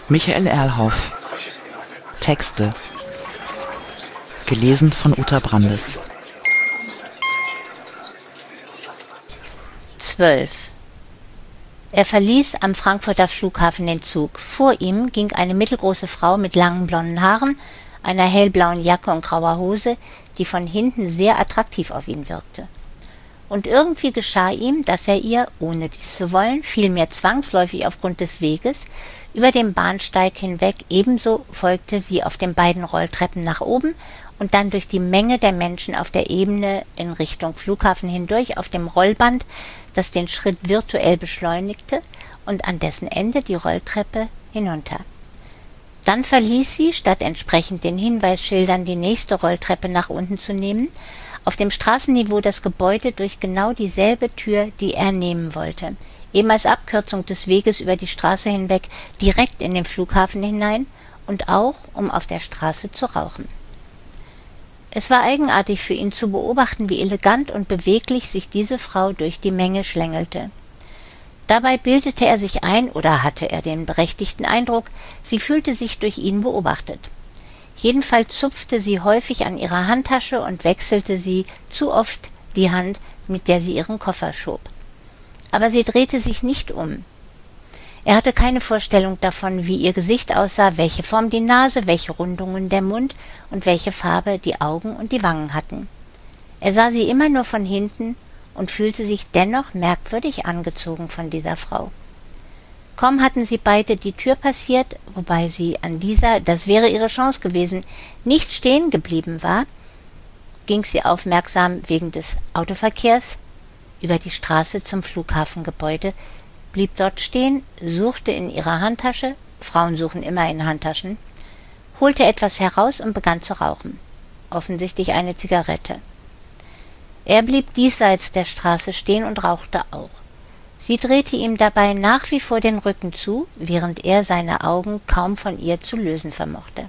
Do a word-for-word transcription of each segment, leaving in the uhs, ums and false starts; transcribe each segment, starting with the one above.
Michael Erlhoff. Texte. Gelesen von Uta Brandes. zwölf. Er verließ am Frankfurter Flughafen den Zug. Vor ihm ging eine mittelgroße Frau mit langen blonden Haaren, einer hellblauen Jacke und grauer Hose, die von hinten sehr attraktiv auf ihn wirkte. Und irgendwie geschah ihm, dass er ihr, ohne dies zu wollen, vielmehr zwangsläufig aufgrund des Weges, über den Bahnsteig hinweg ebenso folgte wie auf den beiden Rolltreppen nach oben und dann durch die Menge der Menschen auf der Ebene in Richtung Flughafen hindurch auf dem Rollband, das den Schritt virtuell beschleunigte, und an dessen Ende die Rolltreppe hinunter. Dann verließ sie, statt entsprechend den Hinweisschildern die nächste Rolltreppe nach unten zu nehmen, auf dem Straßenniveau das Gebäude durch genau dieselbe Tür, die er nehmen wollte, eben als Abkürzung des Weges über die Straße hinweg direkt in den Flughafen hinein und auch, um auf der Straße zu rauchen. Es war eigenartig für ihn zu beobachten, wie elegant und beweglich sich diese Frau durch die Menge schlängelte. Dabei bildete er sich ein, oder hatte er den berechtigten Eindruck, sie fühlte sich durch ihn beobachtet. Jedenfalls zupfte sie häufig an ihrer Handtasche und wechselte sie zu oft die Hand, mit der sie ihren Koffer schob. Aber sie drehte sich nicht um. Er hatte keine Vorstellung davon, wie ihr Gesicht aussah, welche Form die Nase, welche Rundungen der Mund und welche Farbe die Augen und die Wangen hatten. Er sah sie immer nur von hinten und fühlte sich dennoch merkwürdig angezogen von dieser Frau. Kaum hatten sie beide die Tür passiert, wobei sie an dieser, das wäre ihre Chance gewesen, nicht stehen geblieben war, ging sie aufmerksam wegen des Autoverkehrs über die Straße zum Flughafengebäude, blieb dort stehen, suchte in ihrer Handtasche, Frauen suchen immer in Handtaschen, holte etwas heraus und begann zu rauchen, offensichtlich eine Zigarette. Er blieb diesseits der Straße stehen und rauchte auch. Sie drehte ihm dabei nach wie vor den Rücken zu, während er seine Augen kaum von ihr zu lösen vermochte.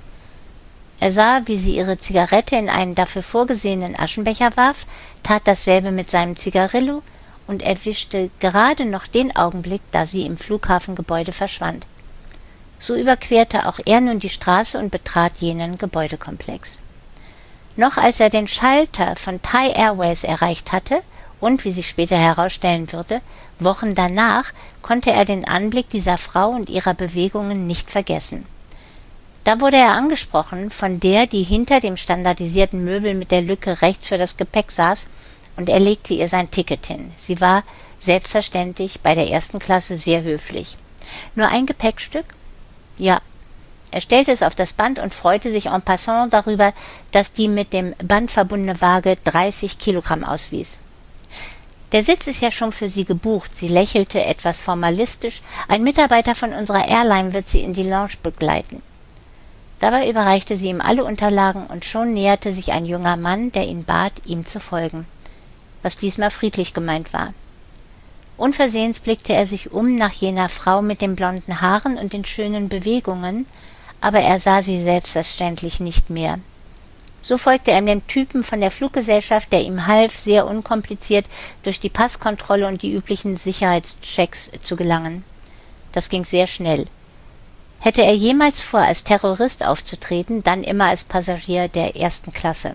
Er sah, wie sie ihre Zigarette in einen dafür vorgesehenen Aschenbecher warf, tat dasselbe mit seinem Zigarillo und erwischte gerade noch den Augenblick, da sie im Flughafengebäude verschwand. So überquerte auch er nun die Straße und betrat jenen Gebäudekomplex. Noch als er den Schalter von Thai Airways erreicht hatte und, wie sich später herausstellen würde, Wochen danach, konnte er den Anblick dieser Frau und ihrer Bewegungen nicht vergessen. Da wurde er angesprochen von der, die hinter dem standardisierten Möbel mit der Lücke rechts für das Gepäck saß, und er legte ihr sein Ticket hin. Sie war selbstverständlich bei der ersten Klasse sehr höflich. Nur ein Gepäckstück? Ja. Er stellte es auf das Band und freute sich en passant darüber, dass die mit dem Band verbundene Waage dreißig Kilogramm auswies. Der Sitz ist ja schon für Sie gebucht. Sie lächelte etwas formalistisch. Ein Mitarbeiter von unserer Airline wird Sie in die Lounge begleiten. Dabei überreichte sie ihm alle Unterlagen und schon näherte sich ein junger Mann, der ihn bat, ihm zu folgen, was diesmal friedlich gemeint war. Unversehens blickte er sich um nach jener Frau mit den blonden Haaren und den schönen Bewegungen, aber er sah sie selbstverständlich nicht mehr. So folgte er dem Typen von der Fluggesellschaft, der ihm half, sehr unkompliziert durch die Passkontrolle und die üblichen Sicherheitschecks zu gelangen. Das ging sehr schnell. Hätte er jemals vor, als Terrorist aufzutreten, dann immer als Passagier der ersten Klasse.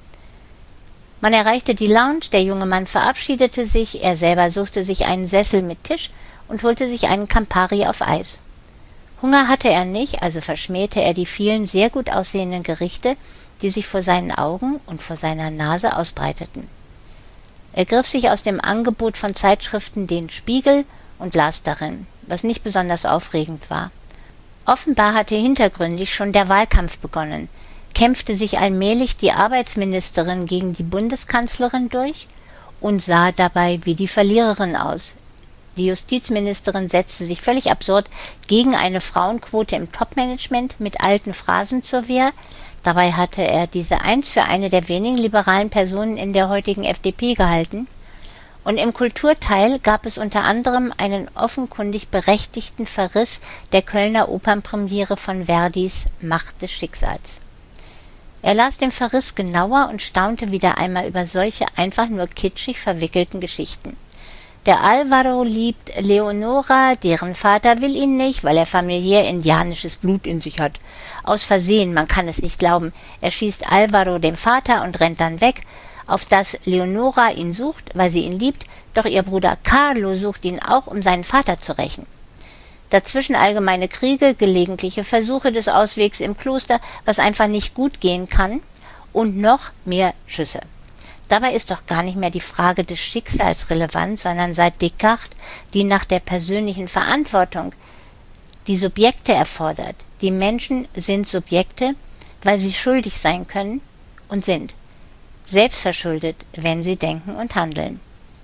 Man erreichte die Lounge, der junge Mann verabschiedete sich, er selber suchte sich einen Sessel mit Tisch und holte sich einen Campari auf Eis. Hunger hatte er nicht, also verschmähte er die vielen sehr gut aussehenden Gerichte, die sich vor seinen Augen und vor seiner Nase ausbreiteten. Er griff sich aus dem Angebot von Zeitschriften den Spiegel und las darin, was nicht besonders aufregend war. Offenbar hatte hintergründig schon der Wahlkampf begonnen, kämpfte sich allmählich die Arbeitsministerin gegen die Bundeskanzlerin durch und sah dabei wie die Verliererin aus. Die Justizministerin setzte sich völlig absurd gegen eine Frauenquote im Topmanagement mit alten Phrasen zur Wehr. Dabei hatte er diese einst für eine der wenigen liberalen Personen in der heutigen F D P gehalten. Und im Kulturteil gab es unter anderem einen offenkundig berechtigten Verriss der Kölner Opernpremiere von Verdis Macht des Schicksals. Er las den Verriss genauer und staunte wieder einmal über solche einfach nur kitschig verwickelten Geschichten. Der Alvaro liebt Leonora, deren Vater will ihn nicht, weil er familiär indianisches Blut in sich hat. Aus Versehen, man kann es nicht glauben, erschießt Alvaro den Vater und rennt dann weg, auf das Leonora ihn sucht, weil sie ihn liebt, doch ihr Bruder Carlo sucht ihn auch, um seinen Vater zu rächen. Dazwischen allgemeine Kriege, gelegentliche Versuche des Auswegs im Kloster, was einfach nicht gut gehen kann, und noch mehr Schüsse. Dabei ist doch gar nicht mehr die Frage des Schicksals relevant, sondern seit Descartes die nach der persönlichen Verantwortung die Subjekte erfordert. Die Menschen sind Subjekte, weil sie schuldig sein können und sind. Selbstverschuldet, wenn sie denken und handeln.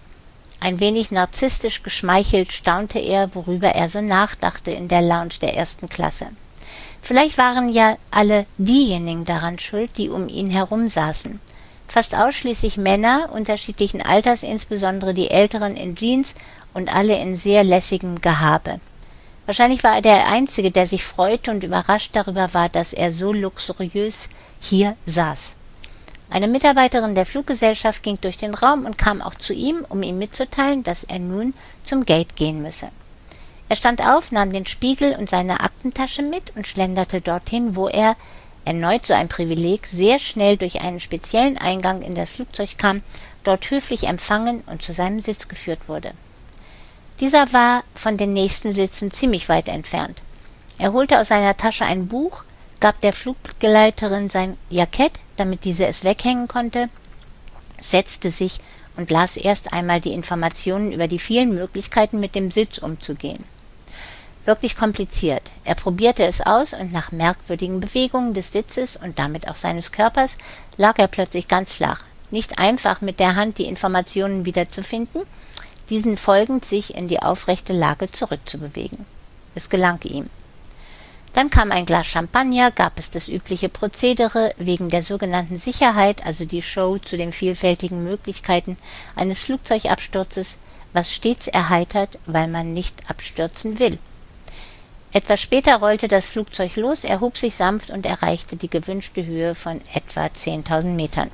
Ein wenig narzisstisch geschmeichelt staunte er, worüber er so nachdachte in der Lounge der ersten Klasse. Vielleicht waren ja alle diejenigen daran schuld, die um ihn herum saßen. Fast ausschließlich Männer unterschiedlichen Alters, insbesondere die Älteren in Jeans und alle in sehr lässigem Gehabe. Wahrscheinlich war er der Einzige, der sich freute und überrascht darüber war, dass er so luxuriös hier saß. Eine Mitarbeiterin der Fluggesellschaft ging durch den Raum und kam auch zu ihm, um ihm mitzuteilen, dass er nun zum Gate gehen müsse. Er stand auf, nahm den Spiegel und seine Aktentasche mit und schlenderte dorthin, wo er, erneut so ein Privileg, sehr schnell durch einen speziellen Eingang in das Flugzeug kam, dort höflich empfangen und zu seinem Sitz geführt wurde. Dieser war von den nächsten Sitzen ziemlich weit entfernt. Er holte aus seiner Tasche ein Buch, gab der Flugbegleiterin sein Jackett, damit diese es weghängen konnte, setzte sich und las erst einmal die Informationen über die vielen Möglichkeiten, mit dem Sitz umzugehen. Wirklich kompliziert. Er probierte es aus und nach merkwürdigen Bewegungen des Sitzes und damit auch seines Körpers lag er plötzlich ganz flach. Nicht einfach mit der Hand die Informationen wiederzufinden, diesen folgend sich in die aufrechte Lage zurückzubewegen. Es gelang ihm. Dann kam ein Glas Champagner, gab es das übliche Prozedere wegen der sogenannten Sicherheit, also die Show zu den vielfältigen Möglichkeiten eines Flugzeugabsturzes, was stets erheitert, weil man nicht abstürzen will. Etwas später rollte das Flugzeug los, erhob sich sanft und erreichte die gewünschte Höhe von etwa zehntausend Metern.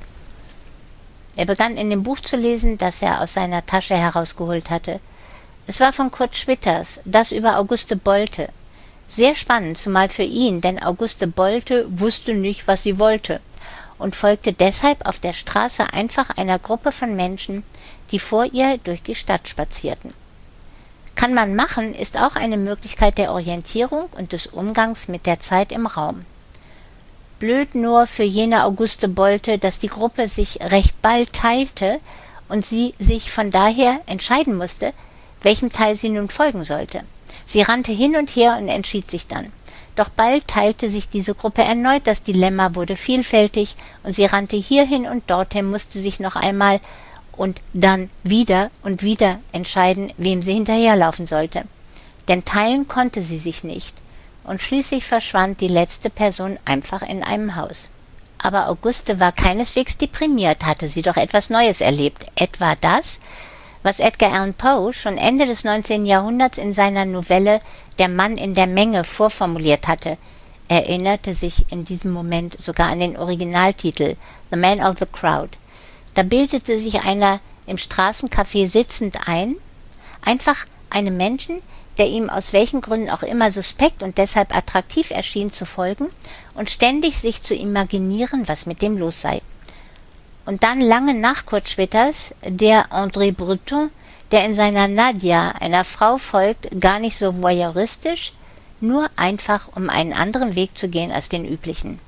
Er begann in dem Buch zu lesen, das er aus seiner Tasche herausgeholt hatte. Es war von Kurt Schwitters, das über Auguste Bolte. Sehr spannend, zumal für ihn, denn Auguste Bolte wusste nicht, was sie wollte und folgte deshalb auf der Straße einfach einer Gruppe von Menschen, die vor ihr durch die Stadt spazierten. Kann man machen, ist auch eine Möglichkeit der Orientierung und des Umgangs mit der Zeit im Raum. Blöd nur für jene Auguste Bolte, dass die Gruppe sich recht bald teilte und sie sich von daher entscheiden musste, welchem Teil sie nun folgen sollte. Sie rannte hin und her und entschied sich dann. Doch bald teilte sich diese Gruppe erneut, das Dilemma wurde vielfältig und sie rannte hierhin und dorthin, musste sich noch einmal und dann wieder und wieder entscheiden, wem sie hinterherlaufen sollte. Denn teilen konnte sie sich nicht. Und schließlich verschwand die letzte Person einfach in einem Haus. Aber Auguste war keineswegs deprimiert, hatte sie doch etwas Neues erlebt. Etwa das, was Edgar Allan Poe schon Ende des neunzehnten Jahrhunderts in seiner Novelle »Der Mann in der Menge« vorformuliert hatte. Er erinnerte sich in diesem Moment sogar an den Originaltitel »The Man of the Crowd«. Da bildete sich einer im Straßencafé sitzend ein, einfach einem Menschen, der ihm aus welchen Gründen auch immer suspekt und deshalb attraktiv erschien, zu folgen und ständig sich zu imaginieren, was mit dem los sei. Und dann lange nach Kurt Schwitters, der André Breton, der in seiner Nadia einer Frau folgt, gar nicht so voyeuristisch, nur einfach, um einen anderen Weg zu gehen als den üblichen.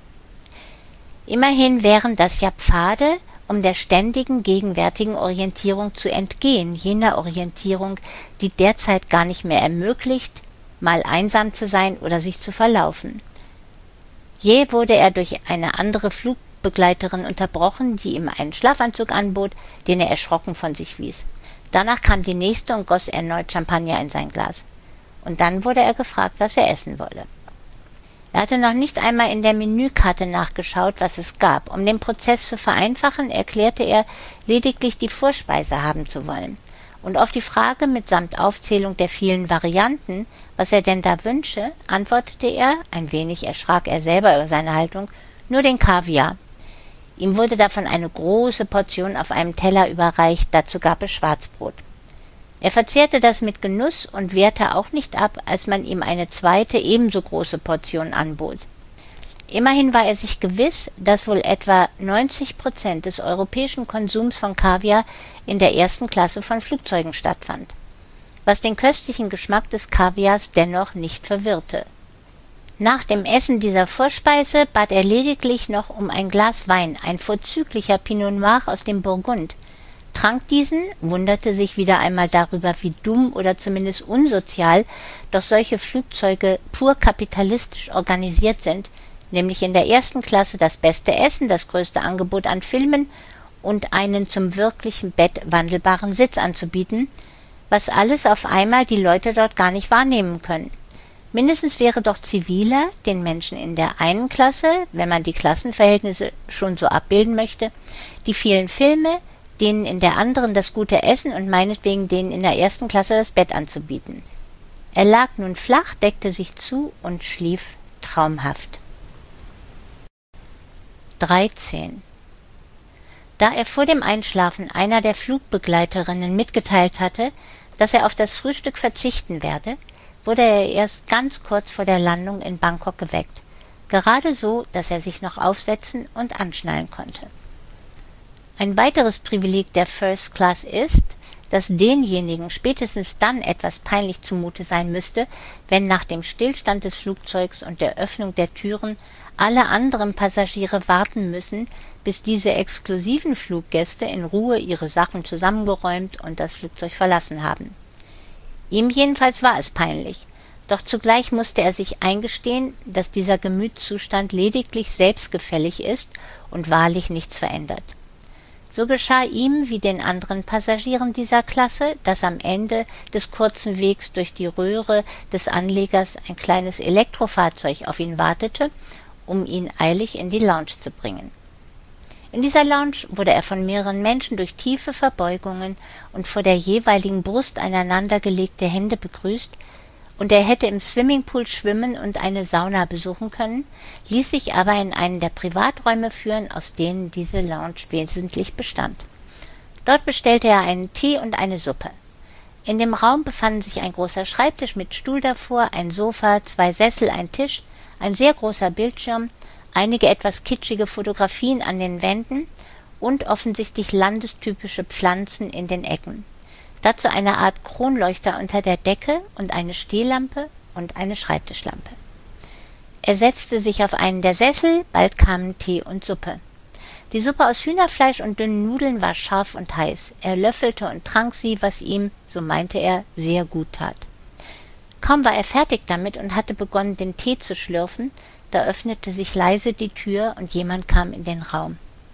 Immerhin wären das ja Pfade, um der ständigen gegenwärtigen Orientierung zu entgehen, jener Orientierung, die derzeit gar nicht mehr ermöglicht, mal einsam zu sein oder sich zu verlaufen. Jäh wurde er durch eine andere Flugbegleiterin unterbrochen, die ihm einen Schlafanzug anbot, den er erschrocken von sich wies. Danach kam die nächste und goss erneut Champagner in sein Glas. Und dann wurde er gefragt, was er essen wolle. Er hatte noch nicht einmal in der Menükarte nachgeschaut, was es gab. Um den Prozess zu vereinfachen, erklärte er, lediglich die Vorspeise haben zu wollen. Und auf die Frage mitsamt Aufzählung der vielen Varianten, was er denn da wünsche, antwortete er, ein wenig erschrak er selber über seine Haltung, nur den Kaviar. Ihm wurde davon eine große Portion auf einem Teller überreicht, dazu gab es Schwarzbrot. Er verzehrte das mit Genuss und wehrte auch nicht ab, als man ihm eine zweite, ebenso große Portion anbot. Immerhin war er sich gewiss, dass wohl etwa neunzig Prozent des europäischen Konsums von Kaviar in der ersten Klasse von Flugzeugen stattfand, was den köstlichen Geschmack des Kaviars dennoch nicht verwirrte. Nach dem Essen dieser Vorspeise bat er lediglich noch um ein Glas Wein, ein vorzüglicher Pinot Noir aus dem Burgund, trank diesen, wunderte sich wieder einmal darüber, wie dumm oder zumindest unsozial doch solche Flugzeuge pur kapitalistisch organisiert sind, nämlich in der ersten Klasse das beste Essen, das größte Angebot an Filmen und einen zum wirklichen Bett wandelbaren Sitz anzubieten, was alles auf einmal die Leute dort gar nicht wahrnehmen können. Mindestens wäre doch ziviler, den Menschen in der einen Klasse, wenn man die Klassenverhältnisse schon so abbilden möchte, die vielen Filme, denen in der anderen das gute Essen und meinetwegen denen in der ersten Klasse das Bett anzubieten. Er lag nun flach, deckte sich zu und schlief traumhaft. dreizehn. Da er vor dem Einschlafen einer der Flugbegleiterinnen mitgeteilt hatte, dass er auf das Frühstück verzichten werde, wurde er erst ganz kurz vor der Landung in Bangkok geweckt, gerade so, dass er sich noch aufsetzen und anschnallen konnte. Ein weiteres Privileg der First Class ist, dass denjenigen spätestens dann etwas peinlich zumute sein müsste, wenn nach dem Stillstand des Flugzeugs und der Öffnung der Türen alle anderen Passagiere warten müssen, bis diese exklusiven Fluggäste in Ruhe ihre Sachen zusammengeräumt und das Flugzeug verlassen haben. Ihm jedenfalls war es peinlich, doch zugleich musste er sich eingestehen, dass dieser Gemütszustand lediglich selbstgefällig ist und wahrlich nichts verändert. So geschah ihm wie den anderen Passagieren dieser Klasse, dass am Ende des kurzen Wegs durch die Röhre des Anlegers ein kleines Elektrofahrzeug auf ihn wartete, um ihn eilig in die Lounge zu bringen. In dieser Lounge wurde er von mehreren Menschen durch tiefe Verbeugungen und vor der jeweiligen Brust aneinandergelegte Hände begrüßt, und er hätte im Swimmingpool schwimmen und eine Sauna besuchen können, ließ sich aber in einen der Privaträume führen, aus denen diese Lounge wesentlich bestand. Dort bestellte er einen Tee und eine Suppe. In dem Raum befanden sich ein großer Schreibtisch mit Stuhl davor, ein Sofa, zwei Sessel, ein Tisch, ein sehr großer Bildschirm, einige etwas kitschige Fotografien an den Wänden und offensichtlich landestypische Pflanzen in den Ecken. Dazu eine Art Kronleuchter unter der Decke und eine Stehlampe und eine Schreibtischlampe. Er setzte sich auf einen der Sessel, bald kamen Tee und Suppe. Die Suppe aus Hühnerfleisch und dünnen Nudeln war scharf und heiß. Er löffelte und trank sie, was ihm, so meinte er, sehr gut tat. Kaum war er fertig damit und hatte begonnen, den Tee zu schlürfen, da öffnete sich leise die Tür und jemand kam in den Raum.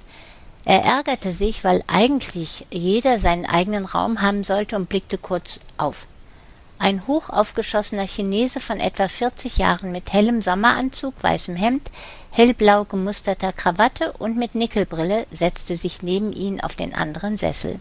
Er ärgerte sich, weil eigentlich jeder seinen eigenen Raum haben sollte, und blickte kurz auf. Ein hoch aufgeschossener Chinese von etwa vierzig Jahren mit hellem Sommeranzug, weißem Hemd, hellblau gemusterter Krawatte und mit Nickelbrille setzte sich neben ihn auf den anderen Sessel.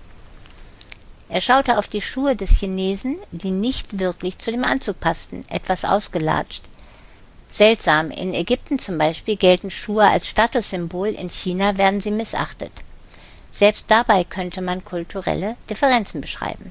Er schaute auf die Schuhe des Chinesen, die nicht wirklich zu dem Anzug passten, etwas ausgelatscht. Seltsam, in Ägypten zum Beispiel gelten Schuhe als Statussymbol, in China werden sie missachtet. Selbst dabei könnte man kulturelle Differenzen beschreiben.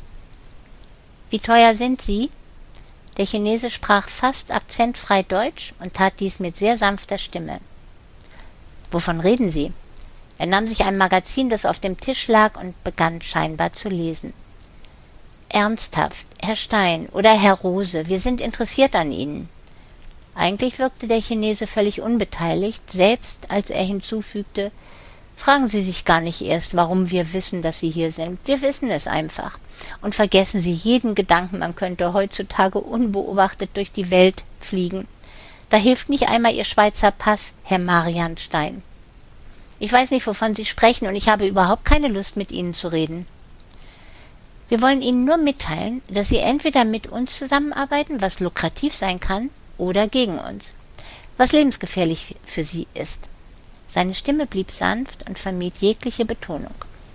»Wie teuer sind Sie?« Der Chinese sprach fast akzentfrei Deutsch und tat dies mit sehr sanfter Stimme. »Wovon reden Sie?« Er nahm sich ein Magazin, das auf dem Tisch lag, und begann scheinbar zu lesen. »Ernsthaft, Herr Stein oder Herr Rose, wir sind interessiert an Ihnen.« Eigentlich wirkte der Chinese völlig unbeteiligt, selbst als er hinzufügte, »Fragen Sie sich gar nicht erst, warum wir wissen, dass Sie hier sind. Wir wissen es einfach. Und vergessen Sie jeden Gedanken, man könnte heutzutage unbeobachtet durch die Welt fliegen. Da hilft nicht einmal Ihr Schweizer Pass, Herr Marian Stein. Ich weiß nicht, wovon Sie sprechen, und ich habe überhaupt keine Lust, mit Ihnen zu reden. Wir wollen Ihnen nur mitteilen, dass Sie entweder mit uns zusammenarbeiten, was lukrativ sein kann, oder gegen uns, was lebensgefährlich für Sie ist.« Seine Stimme blieb sanft und vermied jegliche Betonung.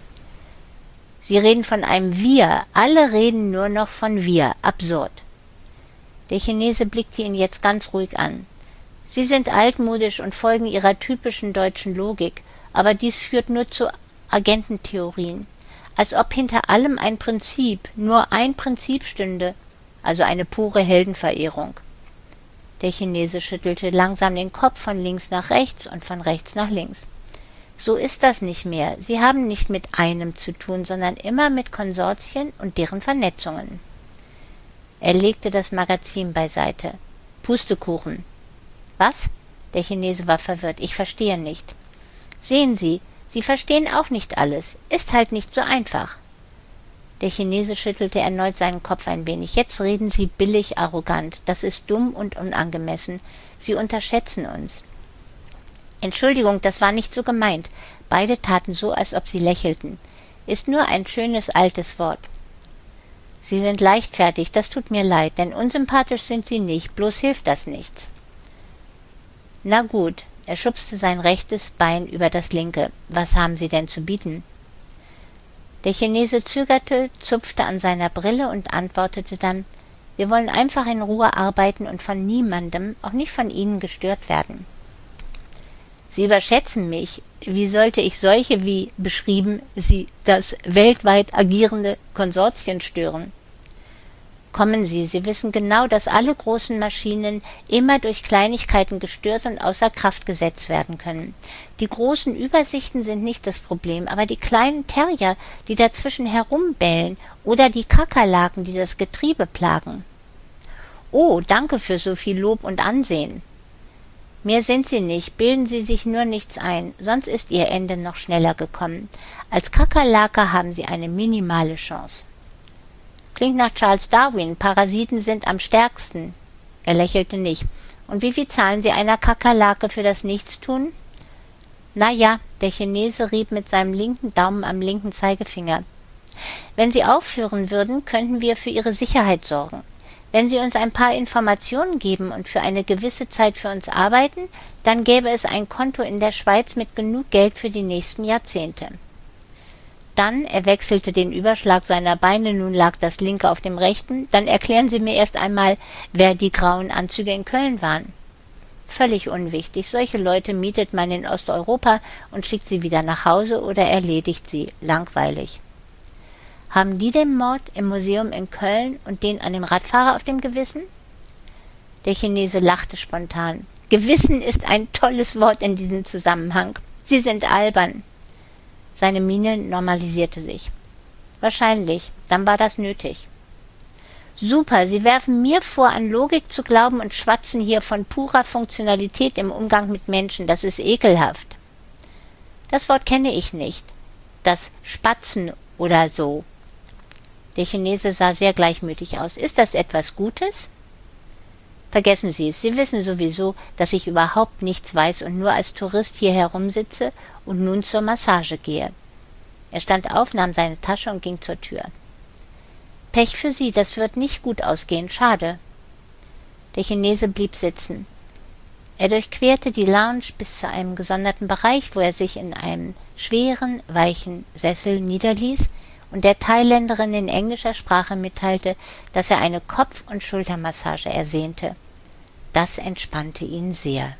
»Sie reden von einem Wir, alle reden nur noch von wir, absurd.« Der Chinese blickte ihn jetzt ganz ruhig an. »Sie sind altmodisch und folgen Ihrer typischen deutschen Logik, aber dies führt nur zu Agententheorien. als ob hinter allem ein Prinzip, nur ein Prinzip stünde, also eine pure Heldenverehrung. Der Chinese schüttelte langsam den Kopf von links nach rechts und von rechts nach links. So ist das nicht mehr. Sie haben nicht mit einem zu tun, sondern immer mit Konsortien und deren Vernetzungen. Er legte das Magazin beiseite. Pustekuchen. Was? Der Chinese war verwirrt. Ich verstehe nicht. Sehen Sie, Sie verstehen auch nicht alles. Ist halt nicht so einfach. Der Chinese schüttelte erneut seinen Kopf ein wenig. Jetzt reden Sie billig arrogant. Das ist dumm und unangemessen. Sie unterschätzen uns. Entschuldigung, das war nicht so gemeint. Beide taten so, als ob sie lächelten. Ist nur ein schönes altes Wort. Sie sind leichtfertig, das tut mir leid, denn unsympathisch sind Sie nicht, bloß hilft das nichts. Na gut, er schubste sein rechtes Bein über das linke. Was haben Sie denn zu bieten? Der Chinese zögerte, zupfte an seiner Brille und antwortete dann, wir wollen einfach in Ruhe arbeiten und von niemandem, auch nicht von Ihnen, gestört werden. Sie überschätzen mich. Wie sollte ich solche wie beschrieben Sie das weltweit agierende Konsortien stören? Kommen Sie, Sie wissen genau, dass alle großen Maschinen immer durch Kleinigkeiten gestört und außer Kraft gesetzt werden können. Die großen Übersichten sind nicht das Problem, aber die kleinen Terrier, die dazwischen herumbellen, oder die Kakerlaken, die das Getriebe plagen. Oh, danke für so viel Lob und Ansehen. Mehr sind Sie nicht, bilden Sie sich nur nichts ein, sonst ist Ihr Ende noch schneller gekommen. Als Kakerlake haben Sie eine minimale Chance. Klingt nach Charles Darwin, Parasiten sind am stärksten. Er lächelte nicht. Und wie viel zahlen Sie einer Kakerlake für das Nichtstun? Na ja, der Chinese rieb mit seinem linken Daumen am linken Zeigefinger. Wenn Sie aufhören würden, könnten wir für Ihre Sicherheit sorgen. Wenn Sie uns ein paar Informationen geben und für eine gewisse Zeit für uns arbeiten, dann gäbe es ein Konto in der Schweiz mit genug Geld für die nächsten Jahrzehnte. Dann, er wechselte den Überschlag seiner Beine, nun lag das linke auf dem rechten, dann erklären Sie mir erst einmal, wer die grauen Anzüge in Köln waren. Völlig unwichtig, solche Leute mietet man in Osteuropa und schickt sie wieder nach Hause oder erledigt sie, langweilig. Haben die den Mord im Museum in Köln und den an dem Radfahrer auf dem Gewissen? Der Chinese lachte spontan. Gewissen ist ein tolles Wort in diesem Zusammenhang. Sie sind albern. Seine Miene normalisierte sich. Wahrscheinlich, dann war das nötig. Super, Sie werfen mir vor, an Logik zu glauben und schwatzen hier von purer Funktionalität im Umgang mit Menschen. Das ist ekelhaft. Das Wort kenne ich nicht. Das Spatzen oder so. Der Chinese sah sehr gleichmütig aus. Ist das etwas Gutes? Vergessen Sie es. Sie wissen sowieso, dass ich überhaupt nichts weiß und nur als Tourist hier herumsitze und nun zur Massage gehe. Er stand auf, nahm seine Tasche und ging zur Tür. Pech für Sie, das wird nicht gut ausgehen. Schade. Der Chinese blieb sitzen. Er durchquerte die Lounge bis zu einem gesonderten Bereich, wo er sich in einem schweren, weichen Sessel niederließ und der Thailänderin in englischer Sprache mitteilte, dass er eine Kopf- und Schultermassage ersehnte. Das entspannte ihn sehr.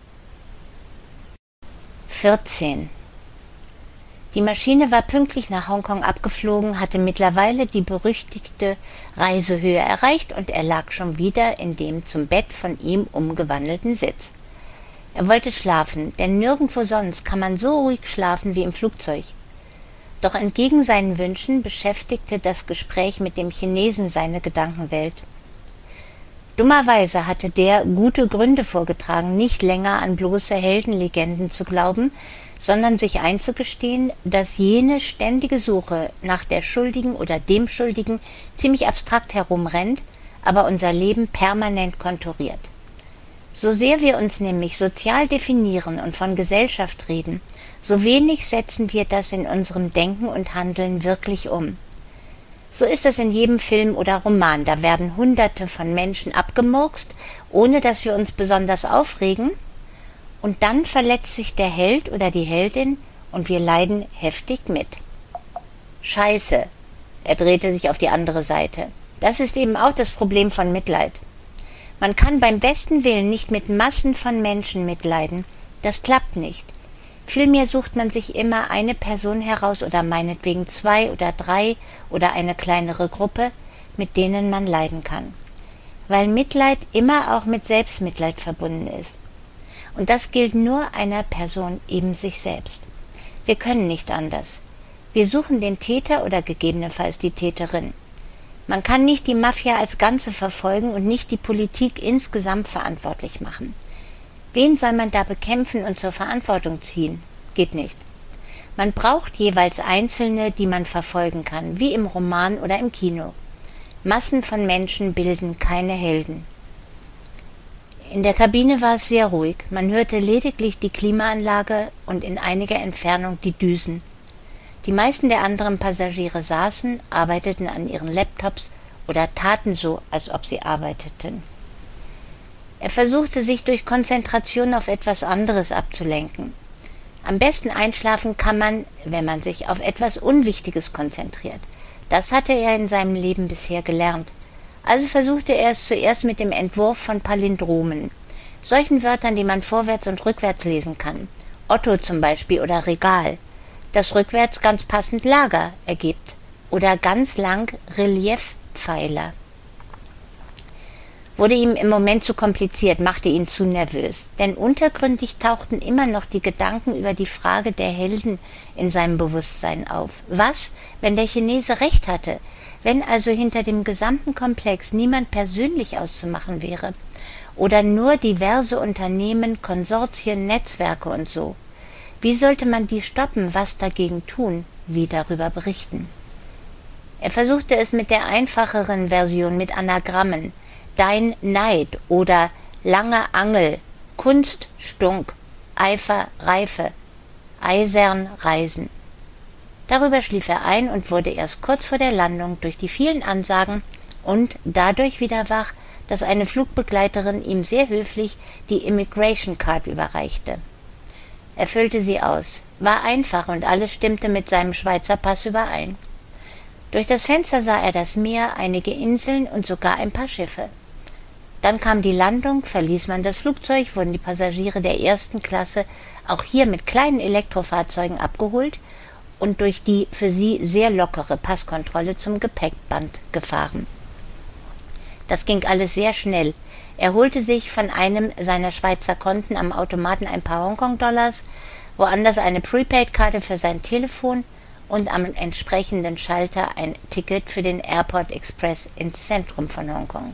vierzehn. Die Maschine war pünktlich nach Hongkong abgeflogen, hatte mittlerweile die berüchtigte Reisehöhe erreicht und er lag schon wieder in dem zum Bett von ihm umgewandelten Sitz. Er wollte schlafen, denn nirgendwo sonst kann man so ruhig schlafen wie im Flugzeug. Doch entgegen seinen Wünschen beschäftigte das Gespräch mit dem Chinesen seine Gedankenwelt. Dummerweise hatte der gute Gründe vorgetragen, nicht länger an bloße Heldenlegenden zu glauben, sondern sich einzugestehen, dass jene ständige Suche nach der Schuldigen oder dem Schuldigen ziemlich abstrakt herumrennt, aber unser Leben permanent konturiert. So sehr wir uns nämlich sozial definieren und von Gesellschaft reden, so wenig setzen wir das in unserem Denken und Handeln wirklich um. So ist es in jedem Film oder Roman, da werden Hunderte von Menschen abgemurkst, ohne dass wir uns besonders aufregen, und dann verletzt sich der Held oder die Heldin und wir leiden heftig mit. Scheiße, er drehte sich auf die andere Seite. Das ist eben auch das Problem von Mitleid. Man kann beim besten Willen nicht mit Massen von Menschen mitleiden. Das klappt nicht. Vielmehr sucht man sich immer eine Person heraus oder meinetwegen zwei oder drei oder eine kleinere Gruppe, mit denen man leiden kann. Weil Mitleid immer auch mit Selbstmitleid verbunden ist. Und das gilt nur einer Person, eben sich selbst. Wir können nicht anders. Wir suchen den Täter oder gegebenenfalls die Täterin. Man kann nicht die Mafia als Ganze verfolgen und nicht die Politik insgesamt verantwortlich machen. Wen soll man da bekämpfen und zur Verantwortung ziehen? Geht nicht. Man braucht jeweils Einzelne, die man verfolgen kann, wie im Roman oder im Kino. Massen von Menschen bilden keine Helden. In der Kabine war es sehr ruhig. Man hörte lediglich die Klimaanlage und in einiger Entfernung die Düsen. Die meisten der anderen Passagiere saßen, arbeiteten an ihren Laptops oder taten so, als ob sie arbeiteten. Er versuchte, sich durch Konzentration auf etwas anderes abzulenken. Am besten einschlafen kann man, wenn man sich auf etwas Unwichtiges konzentriert. Das hatte er in seinem Leben bisher gelernt. Also versuchte er es zuerst mit dem Entwurf von Palindromen, solchen Wörtern, die man vorwärts und rückwärts lesen kann. Otto zum Beispiel oder Regal, das rückwärts ganz passend Lager ergibt, oder ganz lang Reliefpfeiler. Wurde ihm im Moment zu kompliziert, machte ihn zu nervös, denn untergründig tauchten immer noch die Gedanken über die Frage der Helden in seinem Bewusstsein auf. Was, wenn der Chinese recht hatte? Wenn also hinter dem gesamten Komplex niemand persönlich auszumachen wäre oder nur diverse Unternehmen, Konsortien, Netzwerke und so. Wie sollte man die stoppen, was dagegen tun, wie darüber berichten? Er versuchte es mit der einfacheren Version, mit Anagrammen, Dein Neid oder lange Angel, Kunst, Stunk, Eifer, Reife, Eisern, Reisen. Darüber schlief er ein und wurde erst kurz vor der Landung durch die vielen Ansagen und dadurch wieder wach, dass eine Flugbegleiterin ihm sehr höflich die Immigration Card überreichte. Er füllte sie aus, war einfach und alles stimmte mit seinem Schweizer Pass überein. Durch das Fenster sah er das Meer, einige Inseln und sogar ein paar Schiffe. Dann kam die Landung, verließ man das Flugzeug, wurden die Passagiere der ersten Klasse auch hier mit kleinen Elektrofahrzeugen abgeholt und durch die für sie sehr lockere Passkontrolle zum Gepäckband gefahren. Das ging alles sehr schnell. Er holte sich von einem seiner Schweizer Konten am Automaten ein paar Hongkong-Dollars, woanders eine Prepaid-Karte für sein Telefon und am entsprechenden Schalter ein Ticket für den Airport Express ins Zentrum von Hongkong.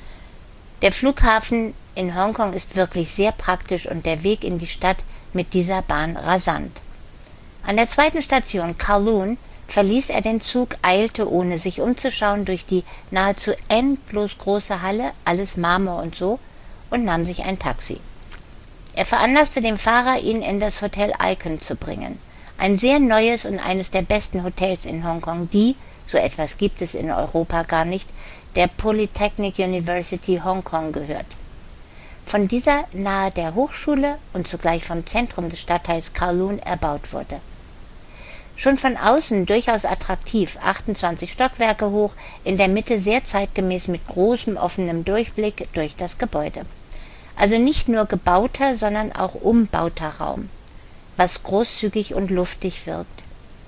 Der Flughafen in Hongkong ist wirklich sehr praktisch und der Weg in die Stadt mit dieser Bahn rasant. An der zweiten Station, Kowloon, verließ er den Zug, eilte, ohne sich umzuschauen, durch die nahezu endlos große Halle, alles Marmor und so, und nahm sich ein Taxi. Er veranlasste den Fahrer, ihn in das Hotel Icon zu bringen. Ein sehr neues und eines der besten Hotels in Hongkong, die, so etwas gibt es in Europa gar nicht, der Polytechnic University Hongkong gehört. Von dieser nahe der Hochschule und zugleich vom Zentrum des Stadtteils Kowloon erbaut wurde. Schon von außen durchaus attraktiv, achtundzwanzig Stockwerke hoch, in der Mitte sehr zeitgemäß mit großem offenem Durchblick durch das Gebäude. Also nicht nur gebauter, sondern auch umbauter Raum, was großzügig und luftig wirkt.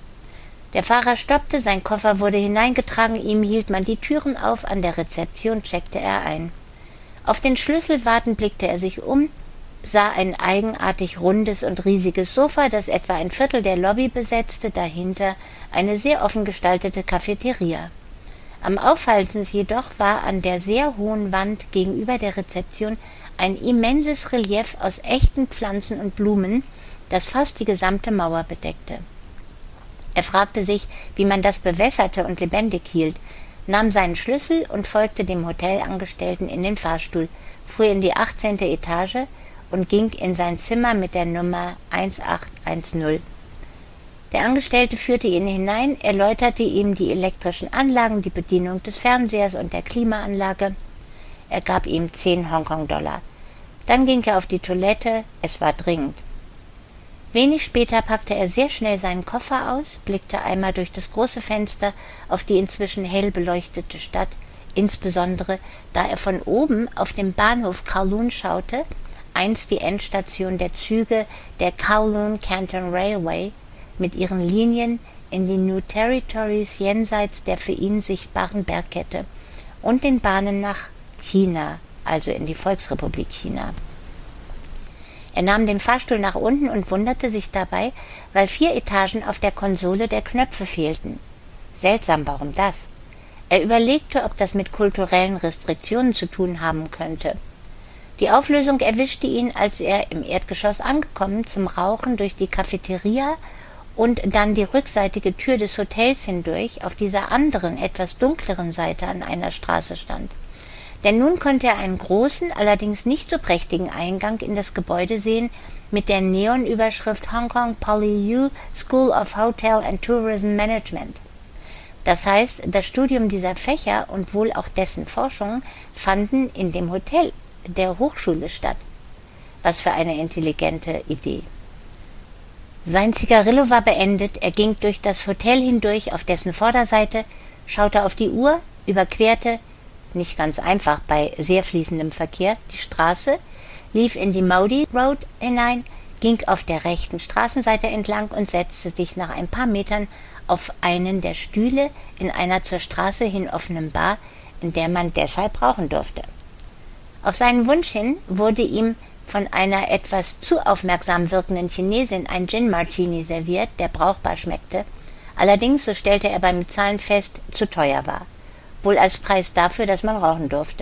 Der Fahrer stoppte, sein Koffer wurde hineingetragen, ihm hielt man die Türen auf, an der Rezeption checkte er ein. Auf den Schlüssel wartend blickte er sich um, sah ein eigenartig rundes und riesiges Sofa, das etwa ein Viertel der Lobby besetzte, dahinter eine sehr offen gestaltete Cafeteria. Am auffallendsten jedoch war an der sehr hohen Wand gegenüber der Rezeption ein immenses Relief aus echten Pflanzen und Blumen, das fast die gesamte Mauer bedeckte. Er fragte sich, wie man das bewässerte und lebendig hielt, nahm seinen Schlüssel und folgte dem Hotelangestellten in den Fahrstuhl, fuhr in die achtzehnte Etage und ging in sein Zimmer mit der Nummer achtzehn. Der Angestellte führte ihn hinein, erläuterte ihm die elektrischen Anlagen, die Bedienung des Fernsehers und der Klimaanlage. Er gab ihm zehn Hongkong-Dollar. Dann ging er auf die Toilette, es war dringend. Wenig später packte er sehr schnell seinen Koffer aus, blickte einmal durch das große Fenster auf die inzwischen hell beleuchtete Stadt, insbesondere da er von oben auf den Bahnhof Kowloon schaute, einst die Endstation der Züge der Kowloon Canton Railway mit ihren Linien in die New Territories jenseits der für ihn sichtbaren Bergkette und den Bahnen nach China, also in die Volksrepublik China. Er nahm den Fahrstuhl nach unten und wunderte sich dabei, weil vier Etagen auf der Konsole der Knöpfe fehlten. Seltsam, warum das? Er überlegte, ob das mit kulturellen Restriktionen zu tun haben könnte. Die Auflösung erwischte ihn, als er im Erdgeschoss angekommen zum Rauchen durch die Cafeteria und dann die rückseitige Tür des Hotels hindurch auf dieser anderen, etwas dunkleren Seite an einer Straße stand. Denn nun konnte er einen großen, allerdings nicht so prächtigen Eingang in das Gebäude sehen mit der Neonüberschrift Hong Kong PolyU School of Hotel and Tourism Management. Das heißt, das Studium dieser Fächer und wohl auch dessen Forschungen fanden in dem Hotel der Hochschule statt. Was für eine intelligente Idee. Sein Zigarillo war beendet, er ging durch das Hotel hindurch auf dessen Vorderseite, schaute auf die Uhr, überquerte, nicht ganz einfach bei sehr fließendem Verkehr, die Straße, lief in die Modi Road hinein, ging auf der rechten Straßenseite entlang und setzte sich nach ein paar Metern auf einen der Stühle in einer zur Straße hin offenen Bar, in der man deshalb rauchen durfte. Auf seinen Wunsch hin wurde ihm von einer etwas zu aufmerksam wirkenden Chinesin ein Gin Martini serviert, der brauchbar schmeckte, allerdings, so stellte er beim Bezahlen fest, zu teuer war. Wohl als Preis dafür, dass man rauchen durfte.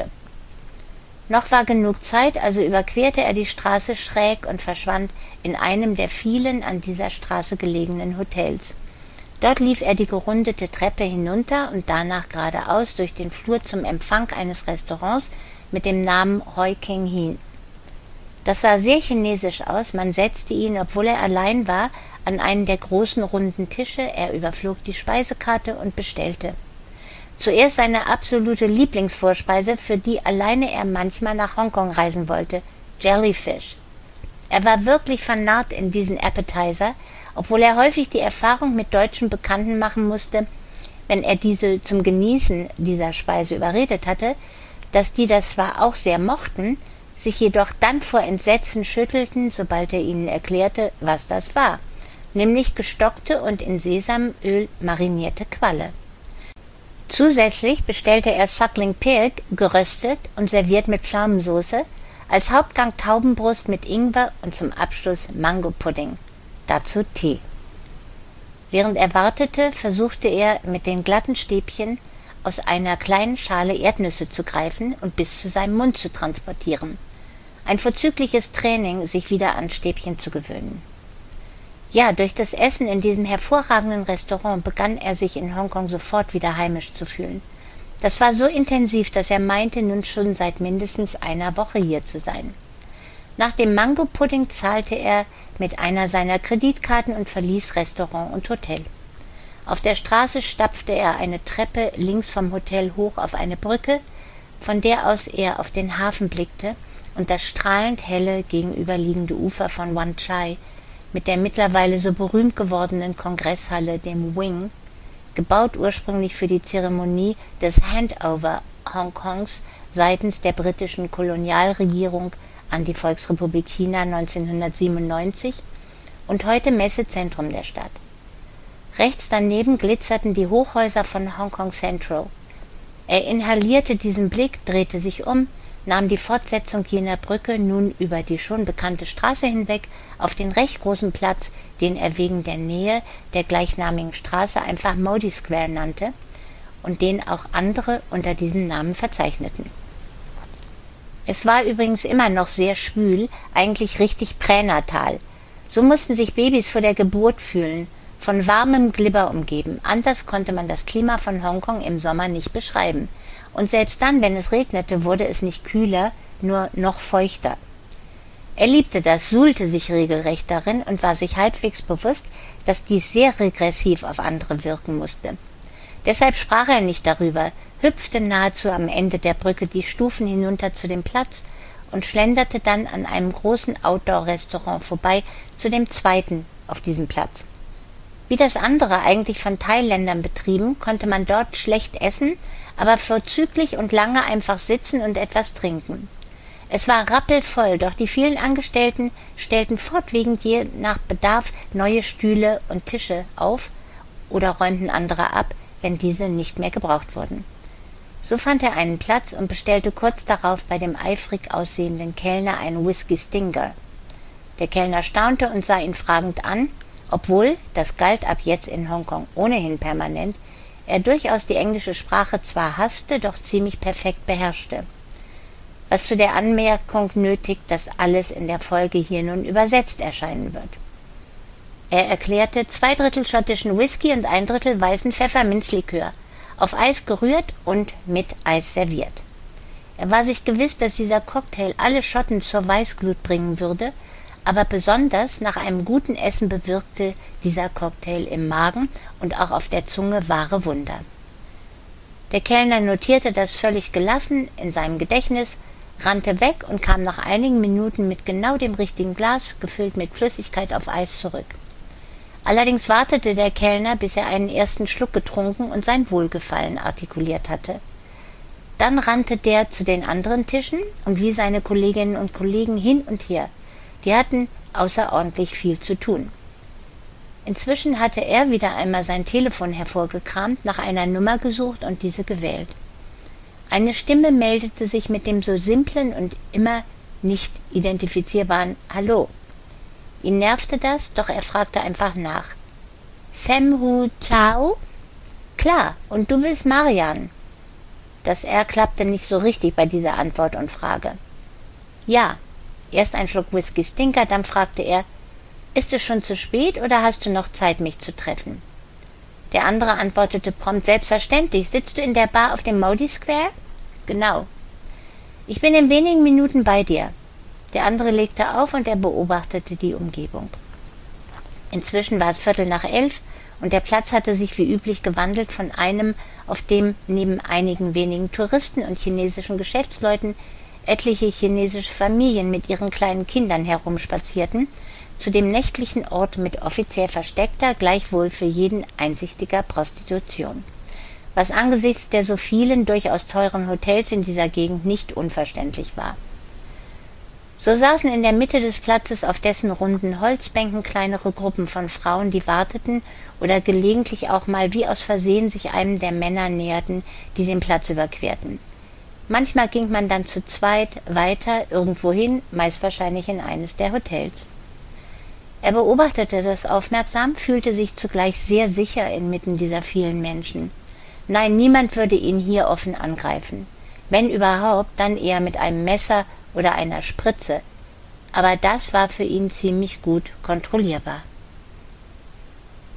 Noch war genug Zeit, also überquerte er die Straße schräg und verschwand in einem der vielen an dieser Straße gelegenen Hotels. Dort lief er die gerundete Treppe hinunter und danach geradeaus durch den Flur zum Empfang eines Restaurants mit dem Namen Hoi King hin. Das sah sehr chinesisch aus, man setzte ihn, obwohl er allein war, an einen der großen runden Tische, er überflog die Speisekarte und bestellte. Zuerst seine absolute Lieblingsvorspeise, für die alleine er manchmal nach Hongkong reisen wollte, Jellyfish. Er war wirklich vernarrt in diesen Appetizer, obwohl er häufig die Erfahrung mit deutschen Bekannten machen musste, wenn er diese zum Genießen dieser Speise überredet hatte, dass die das zwar auch sehr mochten, sich jedoch dann vor Entsetzen schüttelten, sobald er ihnen erklärte, was das war, nämlich gestockte und in Sesamöl marinierte Qualle. Zusätzlich bestellte er Suckling Pig, geröstet und serviert mit Pflaumensauce, als Hauptgang Taubenbrust mit Ingwer und zum Abschluss Mango-Pudding. Dazu Tee. Während er wartete, versuchte er mit den glatten Stäbchen aus einer kleinen Schale Erdnüsse zu greifen und bis zu seinem Mund zu transportieren. Ein vorzügliches Training, sich wieder an Stäbchen zu gewöhnen. Ja, durch das Essen in diesem hervorragenden Restaurant begann er sich in Hongkong sofort wieder heimisch zu fühlen. Das war so intensiv, dass er meinte, nun schon seit mindestens einer Woche hier zu sein. Nach dem Mango-Pudding zahlte er mit einer seiner Kreditkarten und verließ Restaurant und Hotel. Auf der Straße stapfte er eine Treppe links vom Hotel hoch auf eine Brücke, von der aus er auf den Hafen blickte und das strahlend helle gegenüberliegende Ufer von Wan Chai mit der mittlerweile so berühmt gewordenen Kongresshalle, dem Wing, gebaut ursprünglich für die Zeremonie des Handover Hongkongs seitens der britischen Kolonialregierung an die Volksrepublik China neunzehnhundertsiebenundneunzig und heute Messezentrum der Stadt. Rechts daneben glitzerten die Hochhäuser von Hong Kong Central. Er inhalierte diesen Blick, drehte sich um, nahm die Fortsetzung jener Brücke nun über die schon bekannte Straße hinweg auf den recht großen Platz, den er wegen der Nähe der gleichnamigen Straße einfach Modi Square nannte und den auch andere unter diesem Namen verzeichneten. Es war übrigens immer noch sehr schwül, eigentlich richtig pränatal. So mussten sich Babys vor der Geburt fühlen, von warmem Glibber umgeben. Anders konnte man das Klima von Hongkong im Sommer nicht beschreiben. Und selbst dann, wenn es regnete, wurde es nicht kühler, nur noch feuchter. Er liebte das, suhlte sich regelrecht darin und war sich halbwegs bewusst, dass dies sehr regressiv auf andere wirken musste. Deshalb sprach er nicht darüber, hüpfte nahezu am Ende der Brücke die Stufen hinunter zu dem Platz und schlenderte dann an einem großen Outdoor-Restaurant vorbei zu dem zweiten auf diesem Platz. Wie das andere, eigentlich von Thailändern betrieben, konnte man dort schlecht essen, aber vorzüglich und lange einfach sitzen und etwas trinken. Es war rappelvoll, doch die vielen Angestellten stellten fortwährend je nach Bedarf neue Stühle und Tische auf oder räumten andere ab, wenn diese nicht mehr gebraucht wurden. So fand er einen Platz und bestellte kurz darauf bei dem eifrig aussehenden Kellner einen Whisky Stinger. Der Kellner staunte und sah ihn fragend an, obwohl, das galt ab jetzt in Hongkong ohnehin permanent, er durchaus die englische Sprache zwar hasste, doch ziemlich perfekt beherrschte. Was zu der Anmerkung nötigt, dass alles in der Folge hier nun übersetzt erscheinen wird. Er erklärte zwei Drittel schottischen Whisky und ein Drittel weißen Pfefferminzlikör, auf Eis gerührt und mit Eis serviert. Er war sich gewiss, dass dieser Cocktail alle Schotten zur Weißglut bringen würde, aber besonders nach einem guten Essen bewirkte dieser Cocktail im Magen und auch auf der Zunge wahre Wunder. Der Kellner notierte das völlig gelassen in seinem Gedächtnis, rannte weg und kam nach einigen Minuten mit genau dem richtigen Glas, gefüllt mit Flüssigkeit auf Eis, zurück. Allerdings wartete der Kellner, bis er einen ersten Schluck getrunken und sein Wohlgefallen artikuliert hatte. Dann rannte der zu den anderen Tischen und wie seine Kolleginnen und Kollegen hin und her. Die hatten außerordentlich viel zu tun. Inzwischen hatte er wieder einmal sein Telefon hervorgekramt, nach einer Nummer gesucht und diese gewählt. Eine Stimme meldete sich mit dem so simplen und immer nicht identifizierbaren Hallo. Ihn nervte das, doch er fragte einfach nach. Sam Hu Chao? Klar, und du bist Marian. Das R klappte nicht so richtig bei dieser Antwort und Frage. Ja, erst ein Schluck Whisky Stinker, dann fragte er, ist es schon zu spät oder hast du noch Zeit, mich zu treffen? Der andere antwortete prompt, selbstverständlich, sitzt du in der Bar auf dem Modi Square? Genau. Ich bin in wenigen Minuten bei dir. Der andere legte auf und er beobachtete die Umgebung. Inzwischen war es Viertel nach elf und der Platz hatte sich wie üblich gewandelt von einem, auf dem neben einigen wenigen Touristen und chinesischen Geschäftsleuten etliche chinesische Familien mit ihren kleinen Kindern herumspazierten, zu dem nächtlichen Ort mit offiziell versteckter, gleichwohl für jeden einsichtiger Prostitution, was angesichts der so vielen durchaus teuren Hotels in dieser Gegend nicht unverständlich war. So saßen in der Mitte des Platzes auf dessen runden Holzbänken kleinere Gruppen von Frauen, die warteten oder gelegentlich auch mal wie aus Versehen sich einem der Männer näherten, die den Platz überquerten. Manchmal ging man dann zu zweit weiter irgendwohin, meist wahrscheinlich in eines der Hotels. Er beobachtete das aufmerksam, fühlte sich zugleich sehr sicher inmitten dieser vielen Menschen. Nein, niemand würde ihn hier offen angreifen. Wenn überhaupt, dann eher mit einem Messer oder einer Spritze. Aber das war für ihn ziemlich gut kontrollierbar.